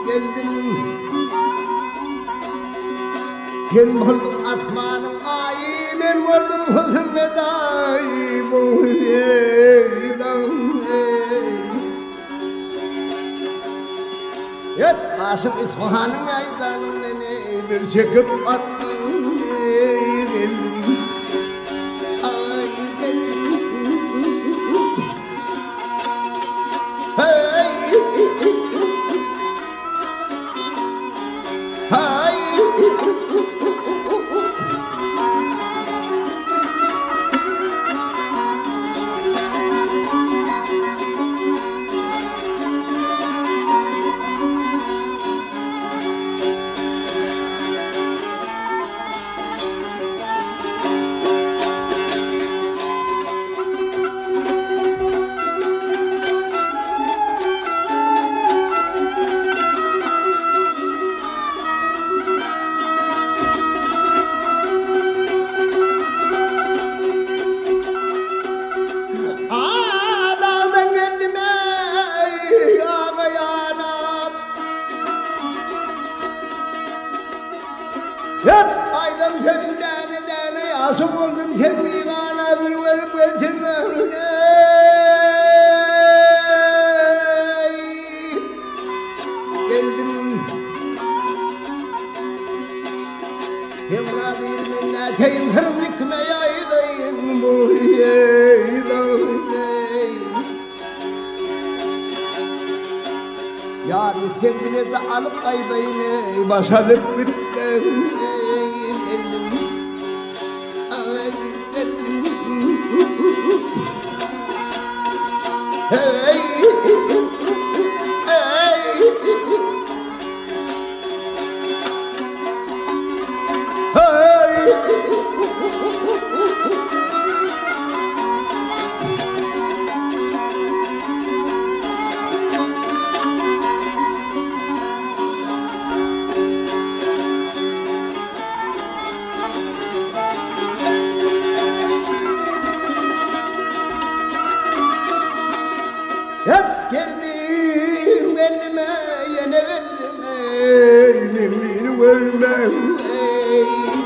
geldim. Sen oldun asmanın ayı, ben oldum hızın vedayı. Bu yeydan yet başım İsfahan'ın aydan bir çekip attım. Geldim, ay geldim. Hey, hey. Aydan senin deme aşık oldum sen bir bana bir verip geçirmem. Geldim Yemradım minneteyim senin hükmeye aydayım bu yeydan yar sevginizi alıp aydayım başarıp bitten. Hey, hep geldim elime yine verdim, elini vermem.